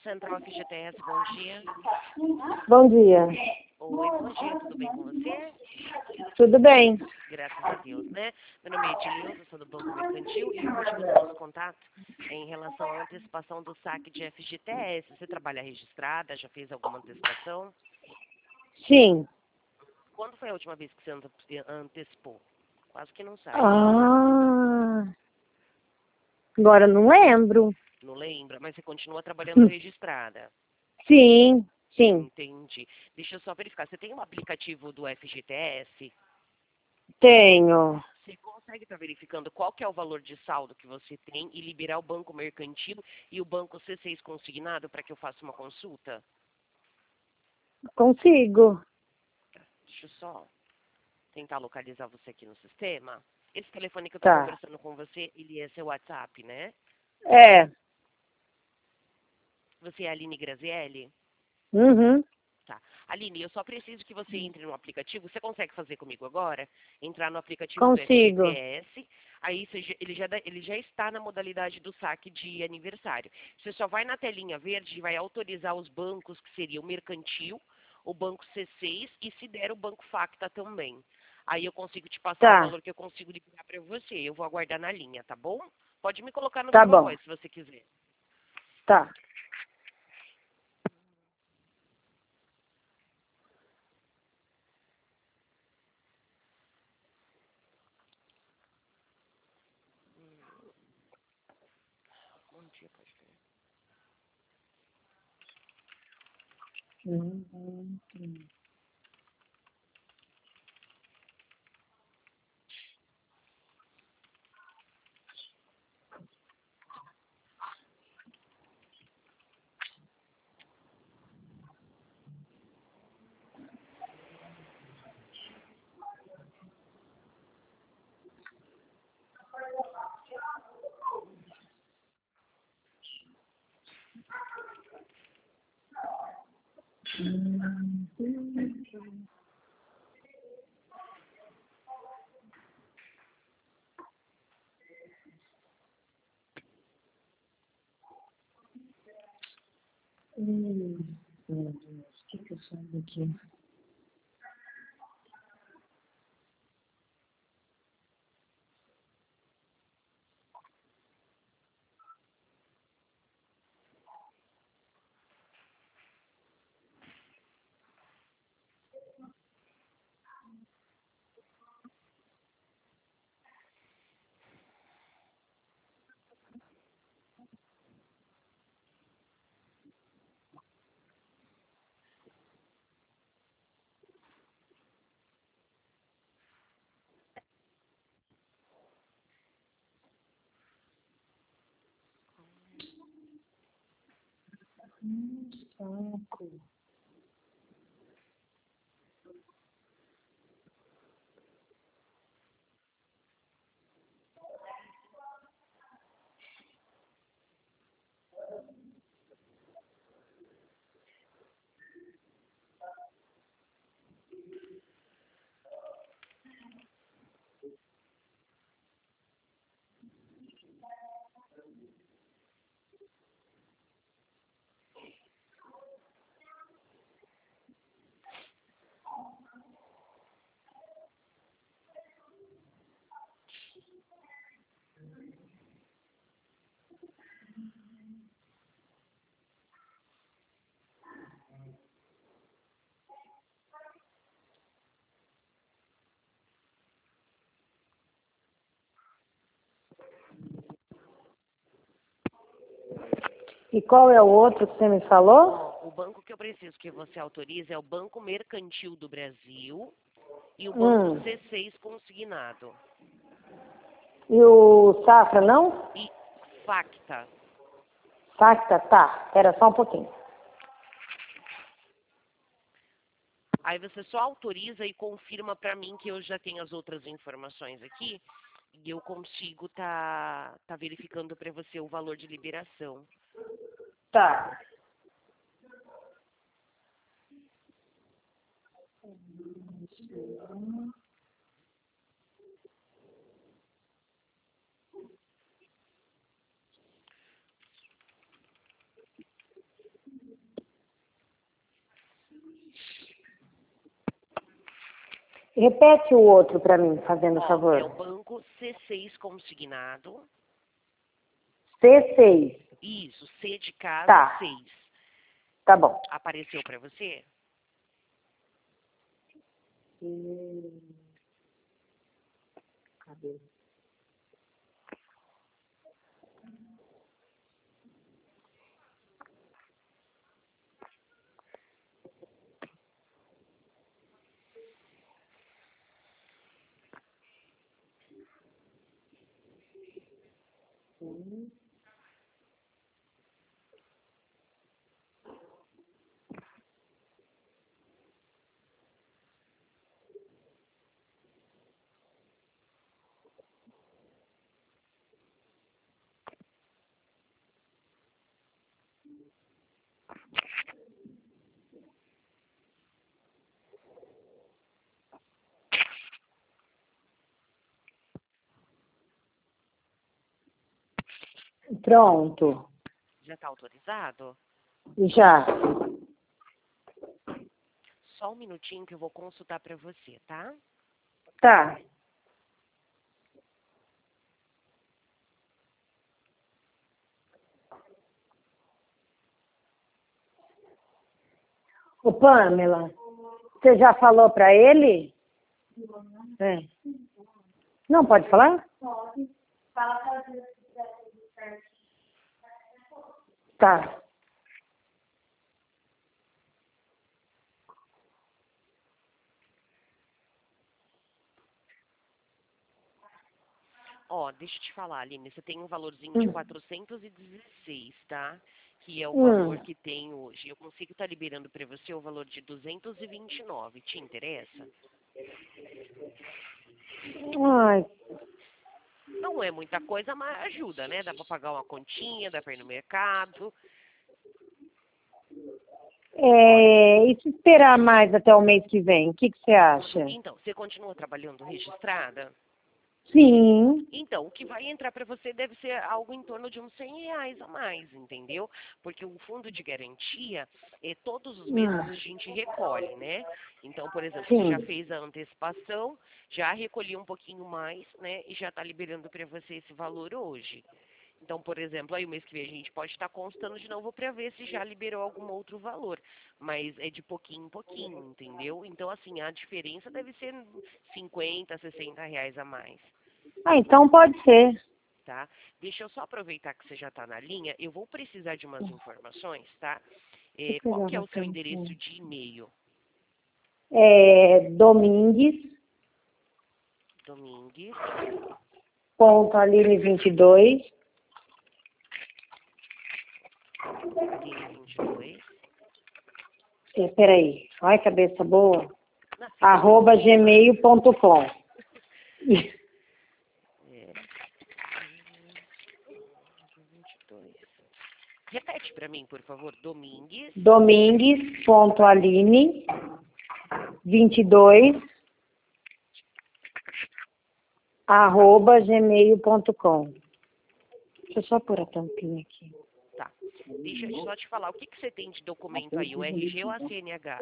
Central FGTS, bom dia. Bom dia. Oi, bom dia, tudo bem com você? Tudo bem? Graças a Deus, né? Meu nome é Edileuza, sou do Banco Mercantil e o motivo do nosso contato é em relação à antecipação do saque de FGTS. Você trabalha registrada, já fez alguma antecipação? Sim. Quando foi a última vez que você antecipou? Quase que não sabe. Agora não lembro. Não lembra, mas você continua trabalhando registrada. Sim, sim. Entendi. Deixa eu só verificar. Você tem um aplicativo do FGTS? Tenho. Você consegue estar verificando qual que é o valor de saldo que você tem e liberar o banco mercantil e o banco C6 consignado para que eu faça uma consulta? Consigo. Deixa eu só tentar localizar você aqui no sistema. Esse telefone que eu estou Tá. conversando com você, ele é seu WhatsApp, né? É. Você é a Aline Grazielli? Uhum. Tá. Aline, eu só preciso que você entre no aplicativo. Você consegue fazer comigo agora? Entrar no aplicativo do Consigo. FGTS. Aí ele já está na modalidade do saque de aniversário. Você só vai na telinha verde e vai autorizar os bancos, que seria o Mercantil, o Banco C6 e, se der, o Banco Facta também. Aí eu consigo te passar o Tá. valor que eu consigo liberar para você. Eu vou aguardar na linha, tá bom? Pode me colocar no Tá viva bom. voz, se você quiser. Tá. Bom dia, pode ser. Meu Deus, o que eu saio daqui? Saco. E qual é o outro que você me falou? Ó, o banco que eu preciso que você autorize é o Banco Mercantil do Brasil e o Banco C6 consignado. E o Safra, não? E Facta. Facta, tá. Espera só um pouquinho. Aí você só autoriza e confirma para mim que eu já tenho as outras informações aqui e eu consigo tá verificando para você o valor de liberação. Tá. Repete o outro para mim, fazendo Ó, favor. é o banco C6 consignado. C6. Isso, C de casa Tá, 6. tá bom. Apareceu para você? Cadê? Pronto. Já está autorizado? Já. Só um minutinho que eu vou consultar para você, tá? Tá. Ô, Pamela, você já falou para ele? É. Não pode falar? Tá. Ó, deixa eu te falar, Aline, você tem um valorzinho de 416, tá? Que é o Hum. valor que tem hoje. Eu consigo estar liberando para você o valor de 229. Te interessa? Ai, Não é muita coisa, mas ajuda, né? Dá para pagar uma continha, dá para ir no mercado. e se esperar mais até o mês que vem, o que você acha? Então, você continua trabalhando registrada? Sim. Então, o que vai entrar para você deve ser algo em torno de uns R$ 100 a mais, entendeu? Porque o fundo de garantia, todos os meses a gente recolhe, né? Então, por exemplo, você já Sim. fez a antecipação, já recolheu um pouquinho mais, né? E já está liberando para você esse valor hoje. Então, por exemplo, aí o mês que vem a gente pode estar constando de novo para ver se já liberou algum outro valor. Mas é de pouquinho em pouquinho, entendeu? Então, assim, a diferença deve ser R$ 50, R$ 60 a mais. Ah, então pode ser. Tá? Deixa eu só aproveitar que você já está na linha. Eu vou precisar de umas informações, tá? Deixa eu Qual pegar que é uma o seu endereço tampinha. de e-mail? Domingues, Domingues, ponto Aline 22, Aline 22. peraí, ai, cabeça boa, Não, fica @ tranquila. gmail.com. É, 22. Repete para mim, por favor. Domingues. Domingues, ponto Aline 22, @ gmail.com. Deixa eu só pôr a tampinha aqui. Tá. Deixa eu só te falar. O que, que você tem de documento aí? O RG ou a CNH?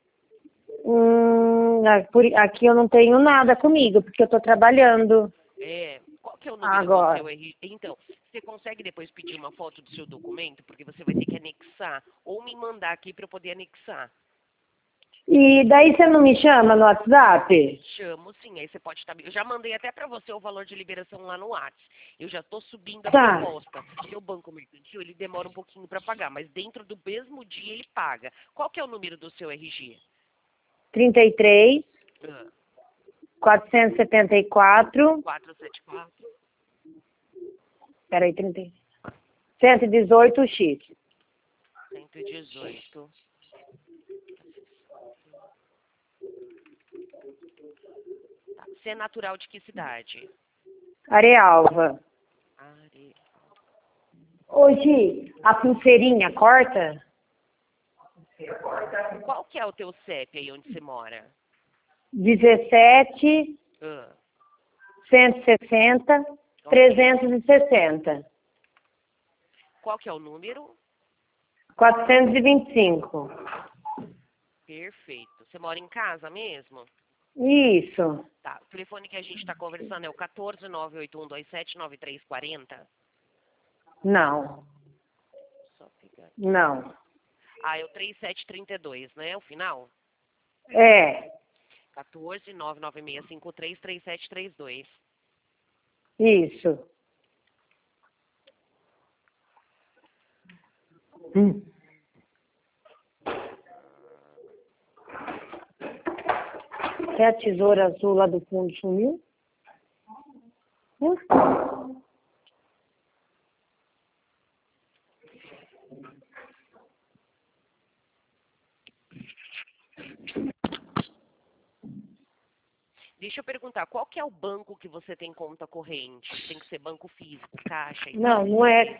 Aqui eu não tenho nada comigo, porque eu estou trabalhando Qual que é o número do agora. seu RG? Então, você consegue depois pedir uma foto do seu documento? Porque você vai ter que anexar. Ou me mandar aqui para eu poder anexar. E daí você não me chama no WhatsApp? Chamo, sim. Aí você pode estar... Eu já mandei até para você o valor de liberação lá no WhatsApp. Eu já estou subindo a Tá. proposta. Porque o Banco Mercantil, ele demora um pouquinho para pagar. Mas dentro do mesmo dia ele paga. Qual que é o número do seu RG? 33, Ah, 474, 474. peraí, 30, 118X. 118. Tá. Você é natural de que cidade? Arealva. Are... Hoje, a pulseirinha corta? Qual que é o teu CEP aí onde você mora? 17, Ah, 160, ok. 360, Qual que é o número? 425. Perfeito. Você mora em casa mesmo? Isso. Tá, o telefone que a gente está conversando é o 14981279340. Não. Só pegar. Não. Ah, é o 3732, né? O final? É. 14996533732. Isso. É a tesoura azul lá do fundo sumiu? Deixa eu perguntar, qual que é o banco que você tem conta corrente? Tem que ser banco físico, caixa e Não, tal?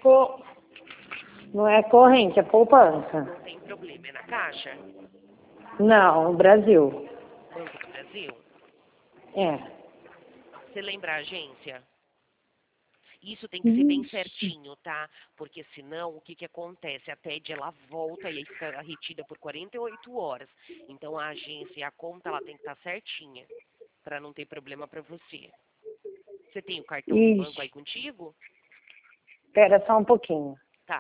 não é corrente, é poupança. Não tem problema, é na caixa? Não, no Brasil. Banco do Brasil? É. Você lembra a agência? Isso tem que ser bem Ixi. certinho, tá? Porque senão, o que que acontece? A TED, ela volta e aí fica retida por 48 horas. Então, a agência e a conta, ela tem que estar certinha, para não ter problema para você. Você tem o cartão do banco aí Ixi. contigo? Espera só um pouquinho. Tá.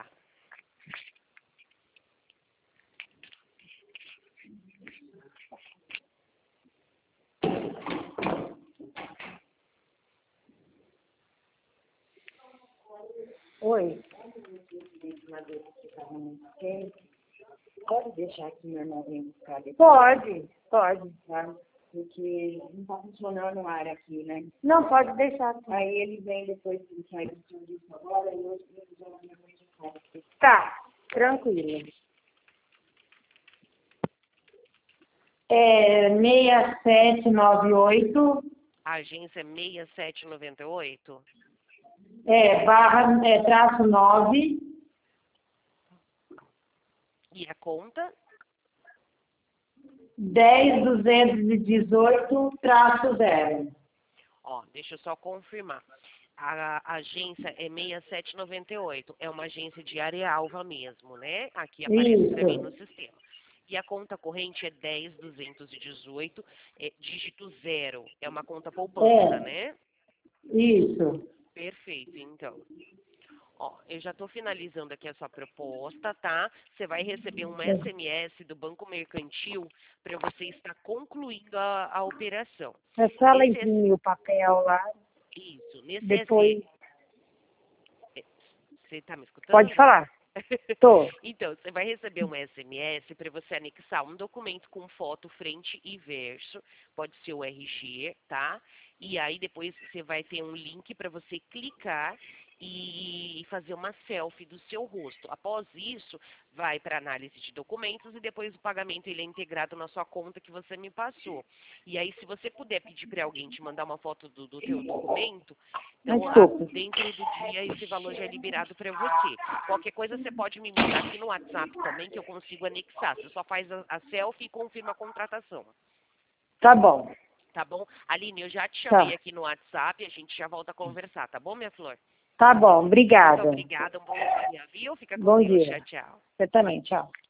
Oi. Pode deixar que meu irmão venha buscar depois? Pode. Tá? Porque não está funcionando o ar aqui, né? Não, pode deixar. Aí ele vem depois que sai do serviço agora e hoje ele já vai de casa. Tá, tranquilo. É 6798, A agência é 6798? traço 9, E a conta? 10218, traço 0. Ó, deixa eu só confirmar. A agência é 6798. É uma agência de Arealva mesmo, né? Aqui aparece para mim no Isso. sistema. E a conta corrente é 10218, dígito 0. É uma conta poupança, né? Isso. Perfeito, então. Ó, eu já estou finalizando aqui a sua proposta, tá? Você vai receber um SMS do Banco Mercantil para você estar concluindo a operação. É só ela Nesse, imprimir o papel lá, isso, nesse depois... Você está me escutando? Pode falar. Tô. Então, você vai receber um SMS para você anexar um documento com foto frente e verso, pode ser o RG, tá? E aí depois você vai ter um link para você clicar e fazer uma selfie do seu rosto. Após isso, vai para análise de documentos e depois o pagamento ele é integrado na sua conta que você me passou. E aí, se você puder pedir para alguém te mandar uma foto do teu documento, então dentro do dia esse valor já é liberado para você. Qualquer coisa você pode me mandar aqui no WhatsApp também que eu consigo anexar. Você só faz a selfie e confirma a contratação. Tá bom. Tá bom? Aline, eu já te chamei Tá. aqui no WhatsApp, a gente já volta a conversar, tá bom, minha flor? Tá bom, Muito obrigada. obrigada, um bom dia, viu? Fica com Bom Deus. Tchau, dia. tchau. Você também, tchau.